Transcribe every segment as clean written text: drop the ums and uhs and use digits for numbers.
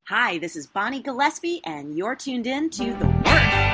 Hi, this is Bonnie Gillespie, and you're tuned in to The Work.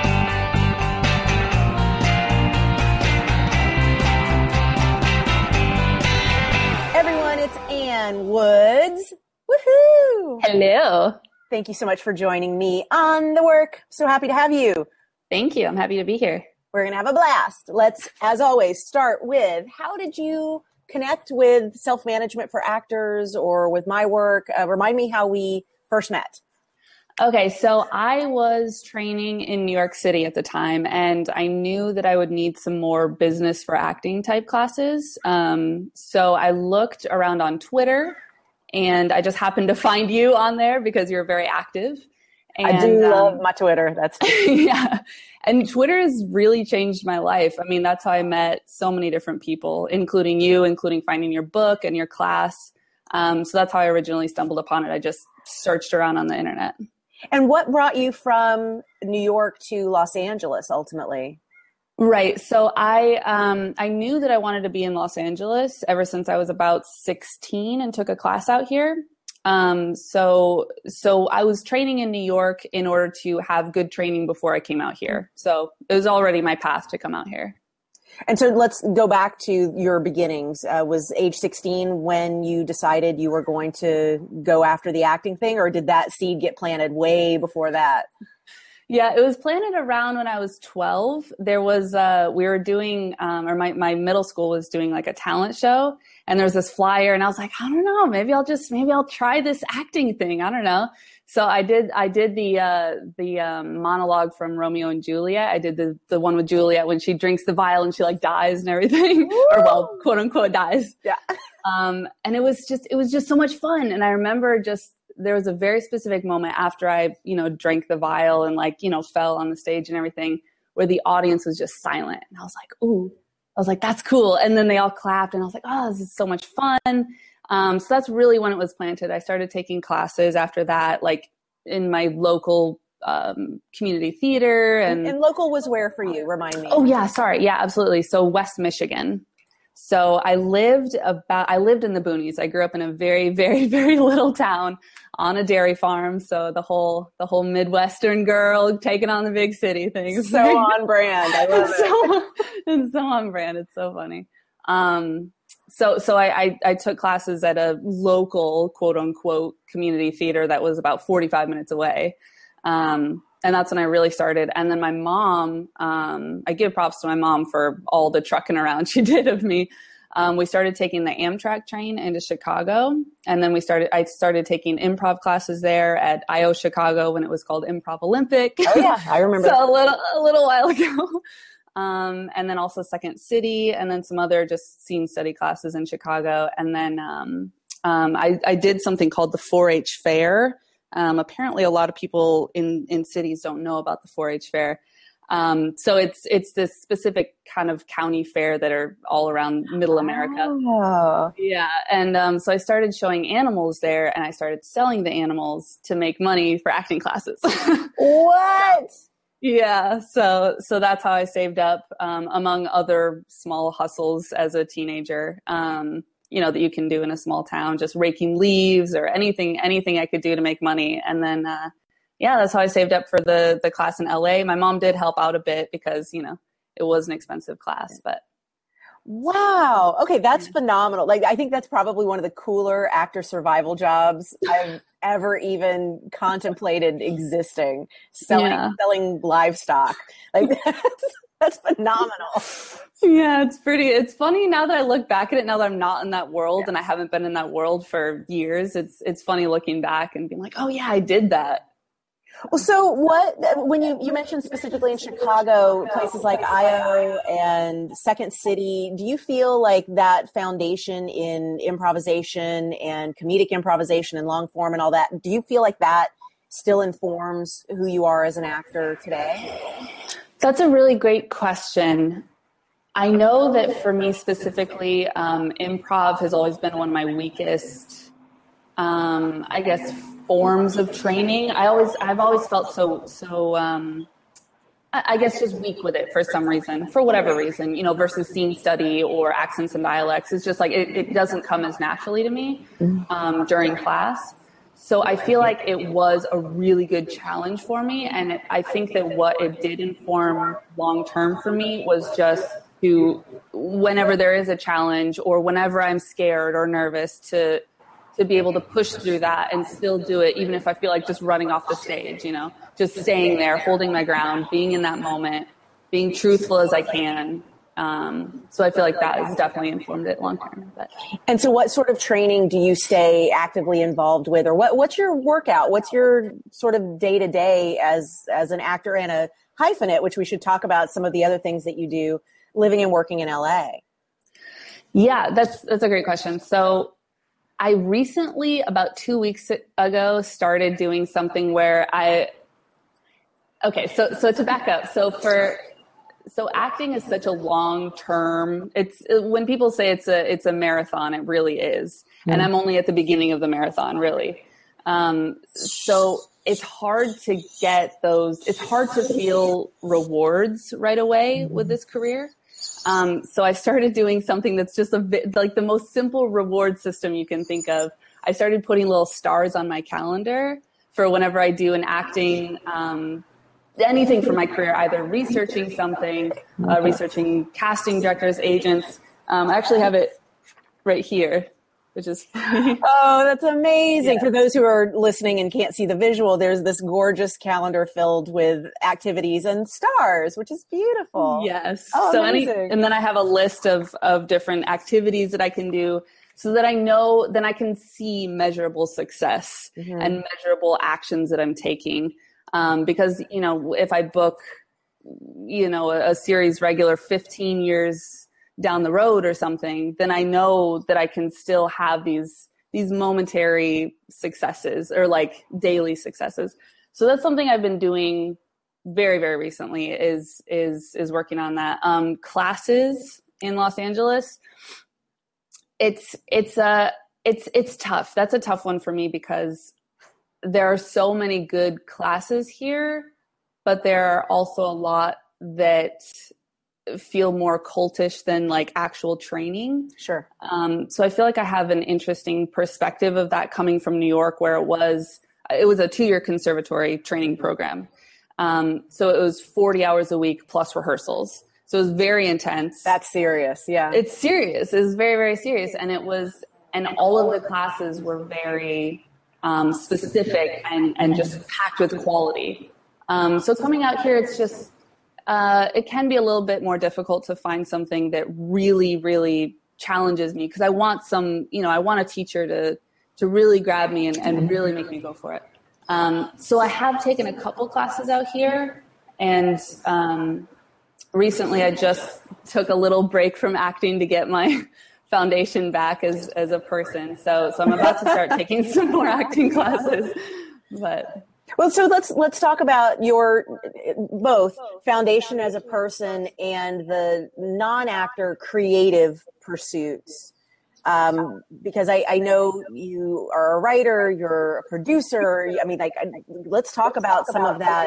Everyone, it's Ann Woods. Woohoo! Hello. Thank you so much for joining me on The Work. So happy to have you. Thank you. I'm happy to be here. We're going to have a blast. Let's, as always, start with how did you connect with self-management for actors or with my work? Remind me how we first met. Okay, so I was training in New York City at the time, and I knew that I would need some more business for acting type classes. So I looked around on Twitter, and I just happened to find you on there because you're very active. And, I do love my Twitter. That's yeah. And Twitter has really changed my life. I mean, that's how I met so many different people, including you, including finding your book and your class. So that's how I originally stumbled upon it. I just searched around on the internet. And what brought you from New York to Los Angeles ultimately? Right. So I knew that I wanted to be in Los Angeles ever since I was about 16 and took a class out here. So I was training in New York in order to have good training before I came out here. So it was already my path to come out here. And so let's go back to your beginnings. Was age 16 when you decided you were going to go after the acting thing, or did that seed get planted way before that? Yeah, it was planted around when I was 12. There was, we were doing, or my middle school was doing like a talent show, and there was this flyer, and I was like, I don't know, maybe I'll try this acting thing. I don't know. So I did the monologue from Romeo and Juliet. I did the one with Juliet when she drinks the vial and she like dies and everything, or well, quote unquote dies. Yeah. And it was just so much fun. And I remember there was a very specific moment after I, drank the vial and fell on the stage and everything where the audience was just silent. And I was like, ooh, that's cool. And then they all clapped and I was like, oh, this is so much fun. So that's really when it was planted. I started taking classes after that, like in my local community theater. And local was where for you? Remind me. Oh yeah, sorry. Yeah, absolutely. So West Michigan. So I lived in the boonies. I grew up in a very, very, very little town on a dairy farm. So the whole Midwestern girl taking on the big city thing. So on brand. I love it. It's so on brand. It's so funny. So I took classes at a local quote unquote community theater that was about 45 minutes away. And that's when I really started. And then my mom, I give props to my mom for all the trucking around she did of me. We started taking the Amtrak train into Chicago. And then I started taking improv classes there at IO Chicago when it was called Improv Olympic. Oh yeah, I remember. So a little while ago. And then also Second City, and then some other just scene study classes in Chicago. And then I did something called the 4-H Fair. Apparently a lot of people in cities don't know about the 4-H Fair. So it's this specific kind of county fair that are all around middle America. Oh. Yeah. And so I started showing animals there, and I started selling the animals to make money for acting classes. What? Yeah. So that's how I saved up, among other small hustles as a teenager. That you can do in a small town, just raking leaves or anything I could do to make money. And then, that's how I saved up for the class in LA. My mom did help out a bit because, it was an expensive class, but. Wow. Okay. That's phenomenal. Like, I think that's probably one of the cooler actor survival jobs I've ever even contemplated existing. Selling livestock. Like that's phenomenal. Yeah, it's funny now that I look back at it, now that I'm not in that world and I haven't been in that world for years. It's funny looking back and being like, oh yeah, I did that. Well, so when you mentioned specifically in Chicago, places like IO and Second City, do you feel like that foundation in improvisation and comedic improvisation and long form and all that, do you feel like that still informs who you are as an actor today? That's a really great question. I know that for me specifically, improv has always been one of my weakest, I guess, forms of training. I've always felt so I guess just weak with it for some reason, for whatever reason, versus scene study or accents and dialects. It's just like, it doesn't come as naturally to me, during class. So I feel like it was a really good challenge for me. And I think that what it did inform long-term for me was just to, whenever there is a challenge or whenever I'm scared or nervous, to be able to push through that and still do it, even if I feel like just running off the stage, just staying there, holding my ground, being in that moment, being truthful as I can. So I feel like that has definitely informed it long term. And so what sort of training do you stay actively involved with, or what's your workout? What's your sort of day to day as an actor and a hyphenate, which we should talk about some of the other things that you do living and working in LA? Yeah, that's a great question. So I recently, about 2 weeks ago, started doing something where so to back up. So acting is such a long-term, when people say it's a marathon, it really is. And I'm only at the beginning of the marathon, really. So it's hard to it's hard to feel rewards right away with this career. So I started doing something that's just like the most simple reward system you can think of. I started putting little stars on my calendar for whenever I do an acting, anything for my career, either researching something, researching casting directors, agents. I actually have it right here, which is funny. Oh, that's amazing. Yeah. For those who are listening and can't see the visual, there's this gorgeous calendar filled with activities and stars, which is beautiful. Yes. Oh, so amazing. And then I have a list of different activities that I can do so that I know, then I can see measurable success and measurable actions that I'm taking. Because, if I book, a series regular 15 years down the road or something, then I know that I can still have these momentary successes or like daily successes. So that's something I've been doing very, very recently is working on that. Classes in Los Angeles. It's tough. That's a tough one for me because there are so many good classes here, but there are also a lot that feel more cultish than like actual training. Sure. So I feel like I have an interesting perspective of that coming from New York, where it was a 2-year conservatory training program. So it was 40 hours a week plus rehearsals. So it was very intense. That's serious. Yeah. It's serious. It's very, very serious. And all of the classes were very specific and just packed with quality. So coming out here, it's just, it can be a little bit more difficult to find something that really, really challenges me because I want I want a teacher to really grab me and really make me go for it. So I have taken a couple classes out here, and recently I just took a little break from acting to get my foundation back as a person. So I'm about to start taking some more acting classes. But well, so let's talk about your both foundation as a person and the non-actor creative pursuits. Because I know you are a writer, you're a producer. I mean, let's talk about some of that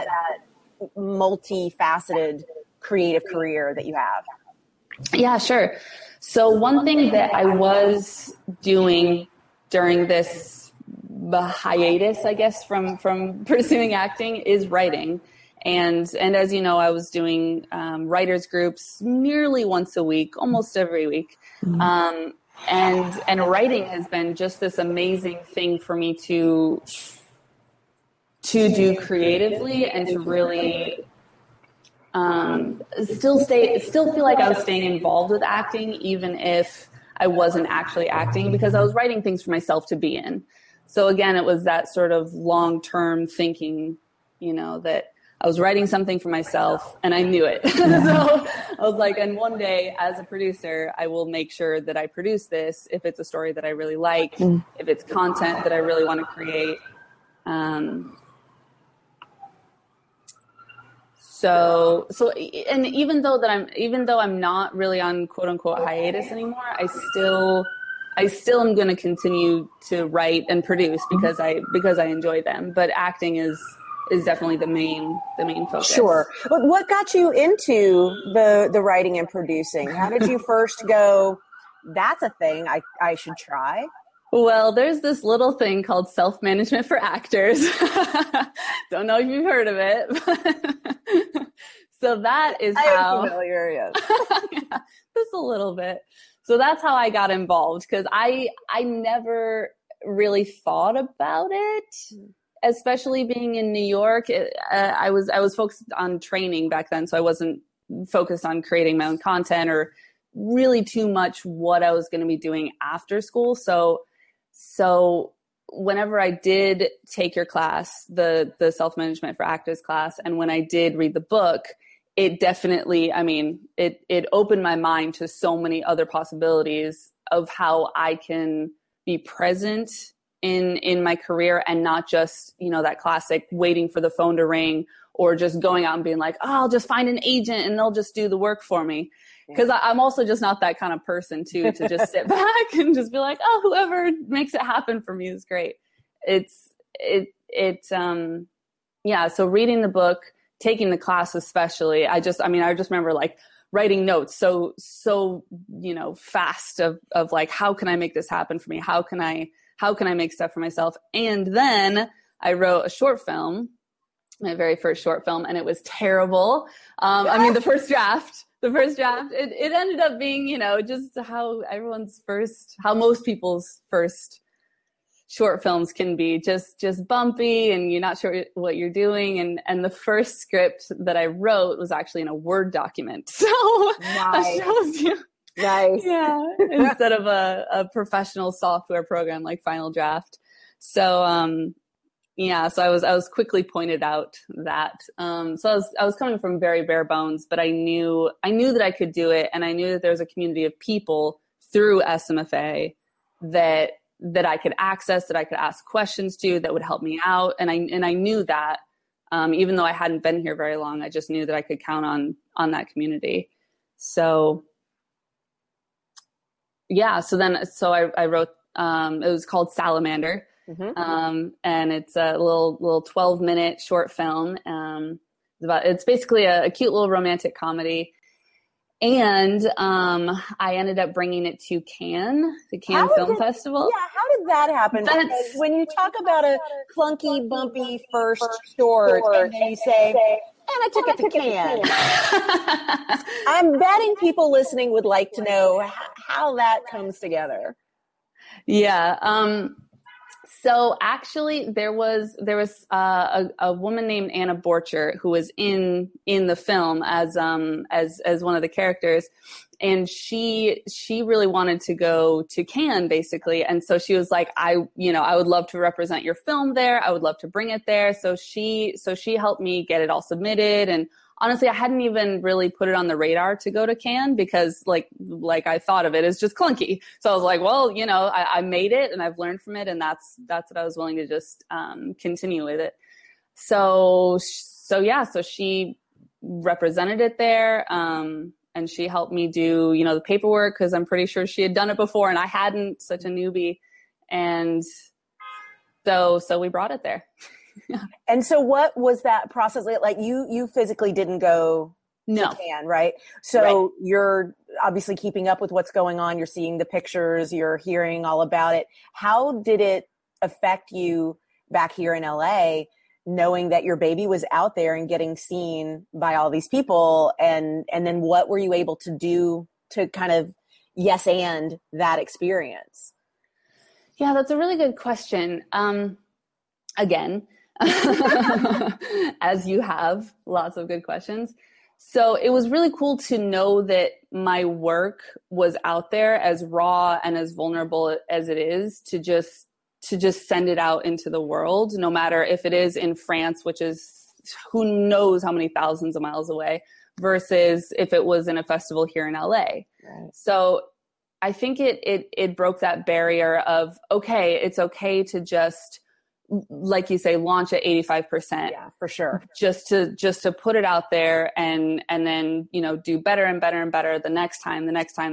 multifaceted creative career that you have. Yeah, sure. So one thing that I was doing during this hiatus, I guess, from pursuing acting is writing. And as you know, I was doing writers groups nearly once a week, almost every week. And writing has been just this amazing thing for me to do creatively and to really still feel like I was staying involved with acting, even if I wasn't actually acting, because I was writing things for myself to be in. So again, it was that sort of long-term thinking, that I was writing something for myself and I knew it. So I was like, and one day as a producer, I will make sure that I produce this if it's a story that I really like, if it's content that I really want to create. So, and even though I'm not really on quote unquote hiatus anymore, I still am going to continue to write and produce because I enjoy them. But acting is definitely the main focus. Sure. But what got you into the writing and producing? How did you first go, that's a thing I should try? Well, there's this little thing called self-management for actors. Don't know if you've heard of it. So that is how. I am familiar, yes. Yeah, just a little bit. So that's how I got involved, because I never really thought about it, especially being in New York. I was focused on training back then, so I wasn't focused on creating my own content or really too much what I was going to be doing after school. So whenever I did take your class, the self-management for actors class, and when I did read the book, it definitely, I mean, it opened my mind to so many other possibilities of how I can be present in my career, and not just, you know, that classic waiting for the phone to ring or just going out and being like, oh, I'll just find an agent and they'll just do the work for me. Because I'm also just not that kind of person to just sit back and just be like, oh, whoever makes it happen for me is great. So reading the book, taking the class especially, I just remember like writing notes so you know, fast of like, how can I make this happen for me? How can I make stuff for myself? And then I wrote a short film, my very first short film, and it was terrible. The first draft, it ended up being, you know, just how most people's first short films can be, just bumpy, and you're not sure what you're doing. And the first script that I wrote was actually in a Word document. So that shows you. Nice. Yeah. Instead of a professional software program like Final Draft. So, so I was quickly pointed out that, so I was coming from very bare bones, but I knew that I could do it. And I knew that there was a community of people through SMFA that I could access, that I could ask questions to, that would help me out. And I knew that, even though I hadn't been here very long, I just knew that I could count on that community. So yeah. So I wrote, it was called Salamander. Mm-hmm. And it's a little 12-minute short film. It's basically a cute little romantic comedy. And I ended up bringing it to Cannes, the Cannes Film Festival. Yeah, how did that happen? Because when you talk about a clunky, bumpy first short, and then you say, and I took it to Cannes. I'm betting people listening would like to know how that comes together. Yeah. So actually there was a woman named Anna Borcher who was in the film as one of the characters, and she really wanted to go to Cannes basically. And so she was like, I would love to represent your film there. I would love to bring it there. So she helped me get it all submitted. And honestly, I hadn't even really put it on the radar to go to Cannes because like I thought of it as just clunky. So I was like, well, you know, I made it and I've learned from it, and that's what I was willing to just continue with it. So she represented it there, and she helped me do, you know, the paperwork, because I'm pretty sure she had done it before and I hadn't, such a newbie. And so we brought it there. Yeah. And so what was that process like? You physically didn't go to Cannes, right? So right. You're obviously keeping up with what's going on. You're seeing the pictures, you're hearing all about it. How did it affect you back here in LA, knowing that your baby was out there and getting seen by all these people? And then what were you able to do to kind of yes and that experience? Yeah, that's a really good question. Again, as you have lots of good questions. So it was really cool to know that my work was out there, as raw and as vulnerable as it is, to just send it out into the world, no matter if it is in France, which is who knows how many thousands of miles away, versus if it was in a festival here in LA. Right. So I think it broke that barrier of, okay, it's okay to just, like you say, launch at 85%. Yeah, for sure. Just to put it out there and then, you know, do better and better and better the next time.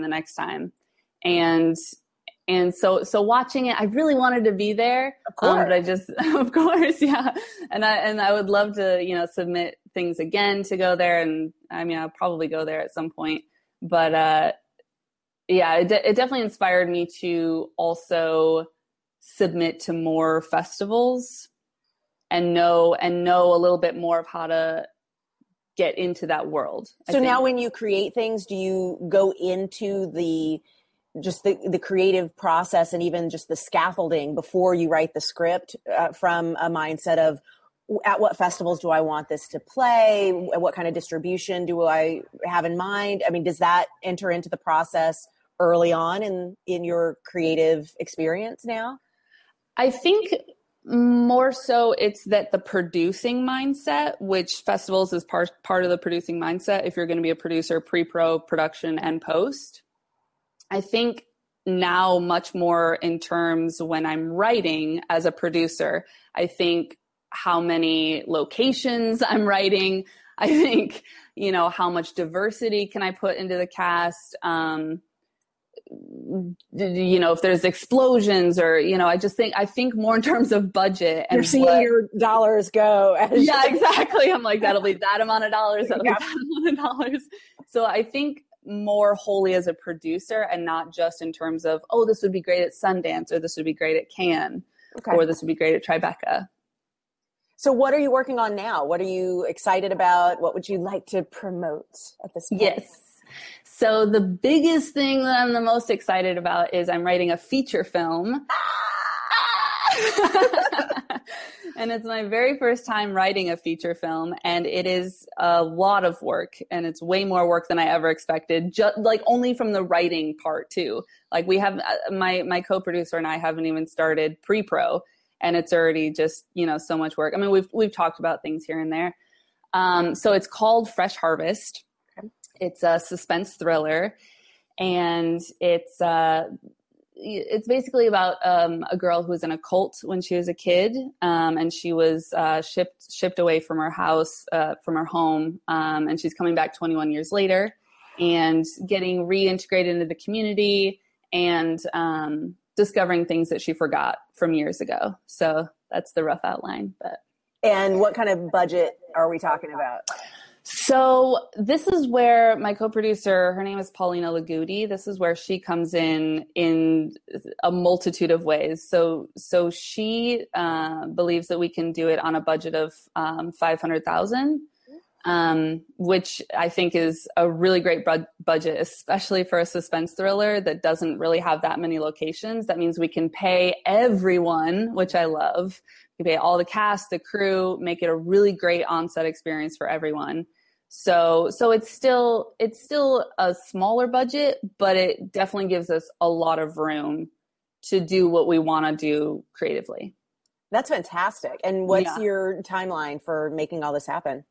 And so watching it, I really wanted to be there. Of course. But I just, of course, yeah. And I would love to, you know, submit things again to go there. And I mean, I'll probably go there at some point, but, yeah, it definitely inspired me to also submit to more festivals and know a little bit more of how to get into that world. So now when you create things, do you go into the creative process and even just the scaffolding before you write the script from a mindset of at what festivals do I want this to play? What kind of distribution do I have in mind? I mean, does that enter into the process early on in your creative experience now? I think more so it's that the producing mindset, which festivals is part of the producing mindset. If you're going to be a producer, pre-pro, production, and post, I think now much more in terms when I'm writing as a producer, I think how many locations I'm writing. I think, how much diversity can I put into the cast? If there's explosions or, I think more in terms of budget. And you're seeing your dollars go. Yeah, exactly. I'm like, that'll be that amount of dollars. That'll be that amount of dollars. So I think more wholly as a producer and not just in terms of, oh, this would be great at Sundance or this would be great at Cannes or this would be great at Tribeca. So what are you working on now? What are you excited about? What would you like to promote at this point? Yes. So the biggest thing that I'm the most excited about is I'm writing a feature film. And it's my very first time writing a feature film, and it is a lot of work, and it's way more work than I ever expected, just like only from the writing part too. Like we have my co-producer and I haven't even started pre-pro, and it's already just, so much work. I mean, we've talked about things here and there. So it's called Fresh Harvest. Okay. It's a suspense thriller, and it's basically about a girl who was in a cult when she was a kid, and she was shipped away from her house, from her home, and she's coming back 21 years later and getting reintegrated into the community and discovering things that she forgot from years ago. So that's the rough outline. And what kind of budget are we talking about? So this is where my co-producer, her name is Paulina Lagudi. This is where she comes in a multitude of ways. So she believes that we can do it on a budget of $500,000, which I think is a really great budget, especially for a suspense thriller that doesn't really have that many locations. That means we can pay everyone, which I love. We pay all the cast, the crew, make it a really great on-set experience for everyone. So it's still a smaller budget, but it definitely gives us a lot of room to do what we want to do creatively. That's fantastic. And what's your timeline for making all this happen?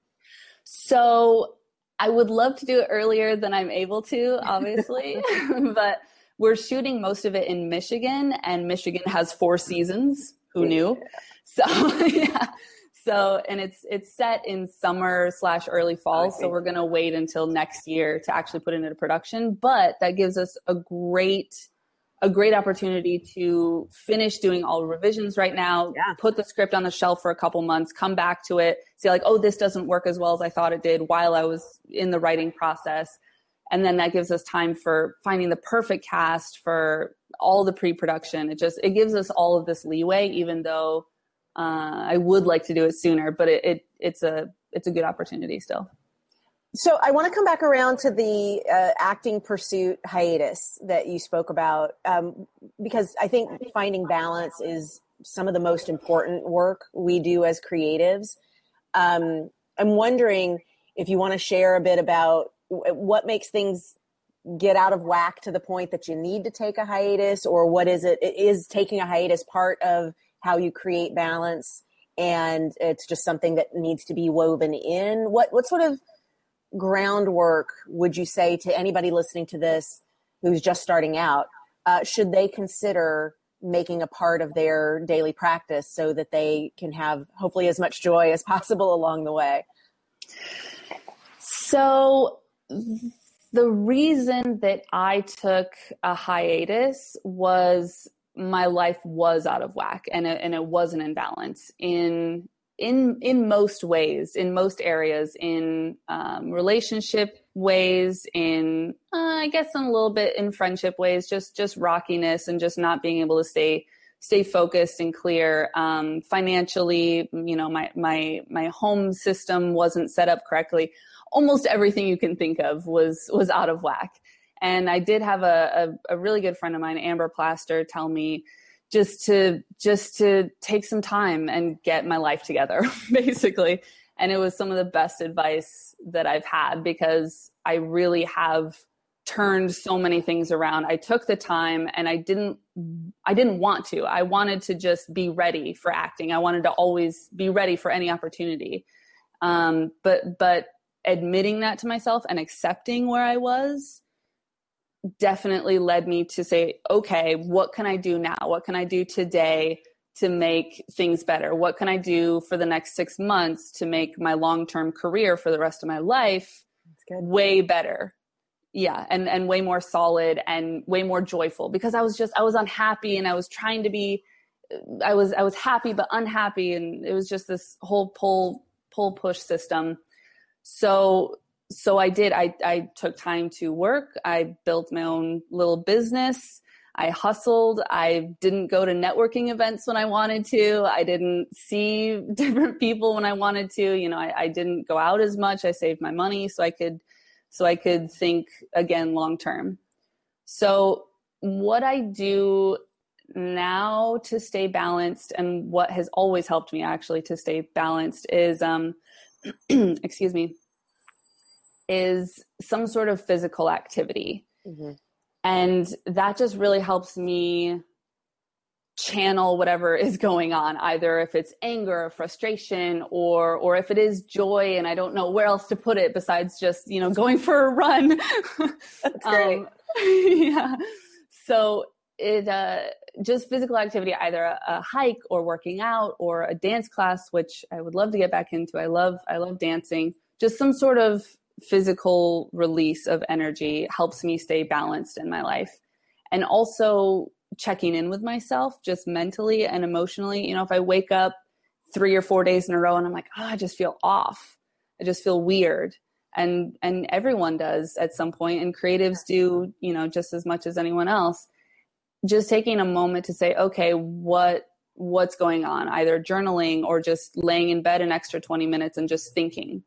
So I would love to do it earlier than I'm able to, obviously, but we're shooting most of it in Michigan, and Michigan has 4 seasons. Who knew? So, yeah. So, and it's set in summer/early fall. So we're going to wait until next year to actually put it into production. But that gives us a great opportunity to finish doing all revisions right now, put the script on the shelf for a couple months, come back to it, see like, oh, this doesn't work as well as I thought it did while I was in the writing process. And then that gives us time for finding the perfect cast for all the pre-production. It gives us all of this leeway, even though I would like to do it sooner, but it's a good opportunity still. So I want to come back around to the acting pursuit hiatus that you spoke about, because I think finding balance is some of the most important work we do as creatives. I'm wondering if you want to share a bit about what makes things get out of whack to the point that you need to take a hiatus, or what is it? Is taking a hiatus part of how you create balance, and it's just something that needs to be woven in? What sort of groundwork would you say to anybody listening to this who's just starting out? Should they consider making a part of their daily practice so that they can have hopefully as much joy as possible along the way? So the reason that I took a hiatus was my life was out of whack, and it wasn't in balance in most ways, in most areas, in relationship ways, in I guess in a little bit in friendship ways, just rockiness and just not being able to stay stay focused and clear. Financially, you know, my home system wasn't set up correctly. Almost everything you can think of was out of whack. And I did have a really good friend of mine, Amber Plaster, tell me just to take some time and get my life together, basically. And it was some of the best advice that I've had, because I really have turned so many things around. I took the time, and I didn't want to. I wanted to just be ready for acting. I wanted to always be ready for any opportunity. But admitting that to myself and accepting where I was definitely led me to say, okay, what can I do now? What can I do today to make things better? What can I do for the next 6 months to make my long-term career for the rest of my life way better? Yeah. And way more solid and way more joyful, because I was unhappy, and I was trying to be, I was happy, but unhappy. And it was just this whole pull push system. So I did. I took time to work. I built my own little business. I hustled. I didn't go to networking events when I wanted to. I didn't see different people when I wanted to. You know, I didn't go out as much. I saved my money so I could think again long term. So what I do now to stay balanced, and what has always helped me actually to stay balanced, is excuse me, is some sort of physical activity. Mm-hmm. And that just really helps me channel whatever is going on, either if it's anger or frustration, or if it is joy and I don't know where else to put it besides just, you know, going for a run. That's great. Yeah. So it, just physical activity, either a hike or working out or a dance class, which I would love to get back into. I love dancing. Just some sort of physical release of energy helps me stay balanced in my life. And also checking in with myself, just mentally and emotionally. You know, if I wake up 3 or 4 days in a row and I'm like, oh, I just feel off, I just feel weird. And everyone does at some point, and creatives do, you know, just as much as anyone else. Just taking a moment to say, okay, what's going on? Either journaling or just laying in bed an extra 20 minutes and just thinking.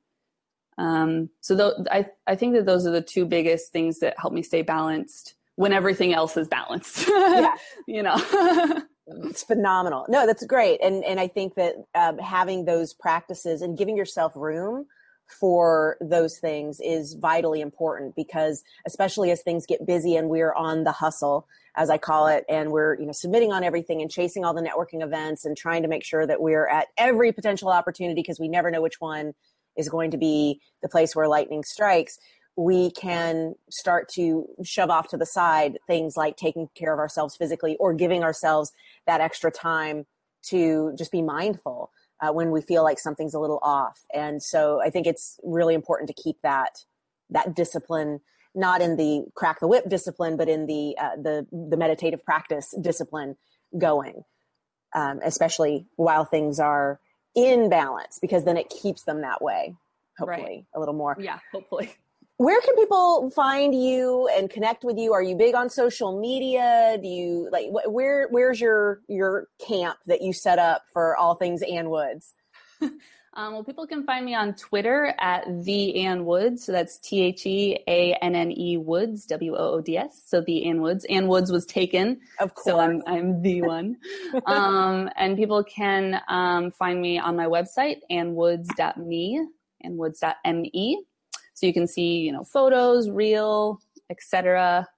I think that those are the two biggest things that help me stay balanced when everything else is balanced. Yeah. You know, it's phenomenal. No, that's great. And I think that having those practices and giving yourself room for those things is vitally important, because especially as things get busy and we're on the hustle, as I call it, and we're, you know, submitting on everything and chasing all the networking events and trying to make sure that we're at every potential opportunity, because we never know which one is going to be the place where lightning strikes. We can start to shove off to the side things like taking care of ourselves physically, or giving ourselves that extra time to just be mindful when we feel like something's a little off. And so I think it's really important to keep that discipline, not in the crack the whip discipline, but in the meditative practice discipline going, especially while things are in balance, because then it keeps them that way, hopefully. Right. A little more. Yeah, hopefully. Where can people find you and connect with you? Are you big on social media? Do you like, where's your camp that you set up for all things Ann Woods? Well, people can find me on Twitter at the Ann Woods. So that's TheAnne Woods, WOODS. So the Ann Woods. Ann Woods was taken. Of course. So I'm the one. And people can find me on my website, annwoods.me, annwoods.me. So you can see, you know, photos, reel, etc.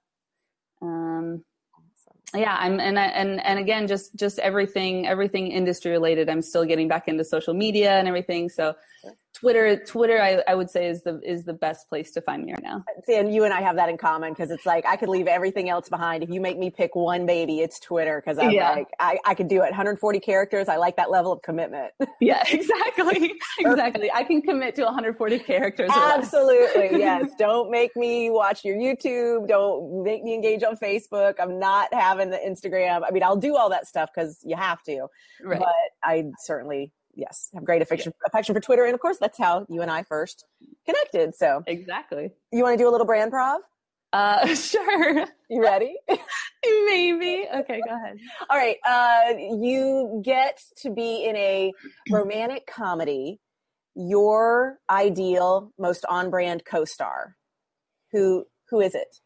Yeah, and again, just everything industry related. I'm still getting back into social media and everything. So Twitter, I would say is the best place to find me right now. See, and you and I have that in common, because it's like I could leave everything else behind. If you make me pick one baby, it's Twitter, because I'm like I could do it. 140 characters. I like that level of commitment. Yeah, exactly. Exactly. I can commit to 140 characters. Absolutely, yes. Don't make me watch your YouTube. Don't make me engage on Facebook. I'm not having the Instagram. I mean, I'll do all that stuff because you have to. Right. But I certainly, yes, have great affection for Twitter. And of course, that's how you and I first connected. So exactly. You want to do a little brand prov? Sure. You ready? Maybe. Okay, go ahead. All right. You get to be in a romantic comedy. Your ideal, most on-brand co-star. Who is it?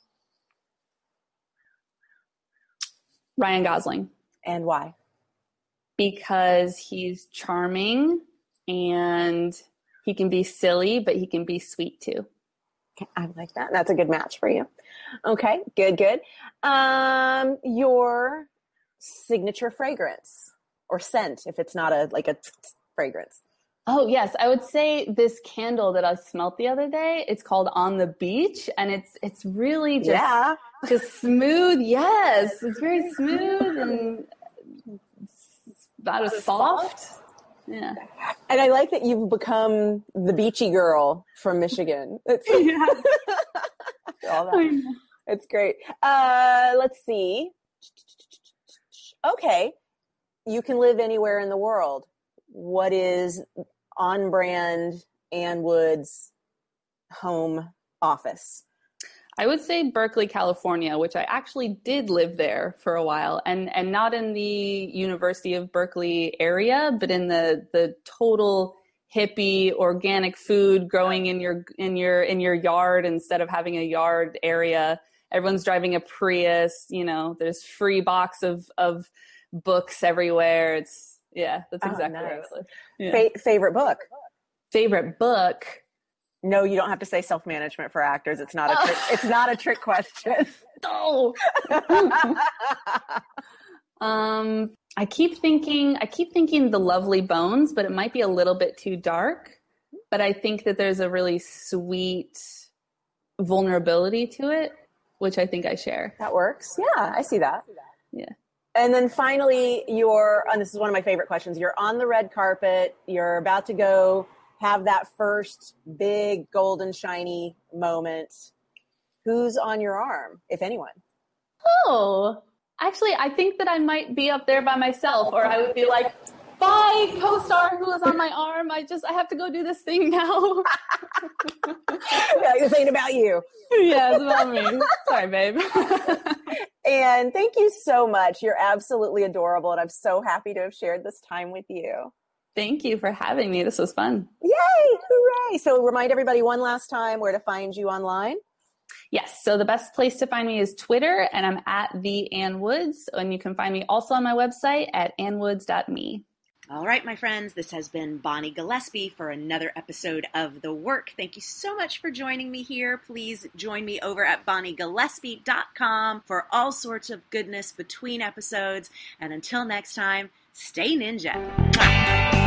Ryan Gosling. And why? Because he's charming and he can be silly, but he can be sweet too. I like that. That's a good match for you. Okay, good. Your signature fragrance or scent, if it's not a fragrance. Oh yes, I would say this candle that I smelt the other day. It's called On the Beach, and it's really just smooth. Yes, it's very smooth and about as soft. Yeah. And I like that you've become the beachy girl from Michigan. It's all that. It's great. Let's see. Okay. You can live anywhere in the world. What is on brand Ann Wood's home office? I would say Berkeley, California, which I actually did live there for a while, and not in the University of Berkeley area, but in the total hippie organic food growing in your yard instead of having a yard area. Everyone's driving a Prius, there's free box of books everywhere. That's exactly nice. where I live. Yeah. Favorite book? Favorite book? No, you don't have to say self-management for actors. It's not a trick. It's not a trick question. No. I keep thinking The Lovely Bones, but it might be a little bit too dark. But I think that there's a really sweet vulnerability to it, which I think I share. That works. Yeah, I see that. Yeah. And then finally, and this is one of my favorite questions. You're on the red carpet. You're about to go have that first big golden shiny moment. Who's on your arm, if anyone? Oh, actually, I think that I might be up there by myself, or I would be like, bye, co-star who is on my arm. I have to go do this thing now. Yeah, this ain't about you. Yeah, it's about me. Sorry, babe. And thank you so much. You're absolutely adorable, and I'm so happy to have shared this time with you. Thank you for having me. This was fun. Yay! Hooray! So remind everybody one last time where to find you online. Yes. So the best place to find me is Twitter, and I'm at the Ann Woods. And you can find me also on my website at annwoods.me. All right, my friends, this has been Bonnie Gillespie for another episode of The Work. Thank you so much for joining me here. Please join me over at bonniegillespie.com for all sorts of goodness between episodes. And until next time, stay ninja. Mwah.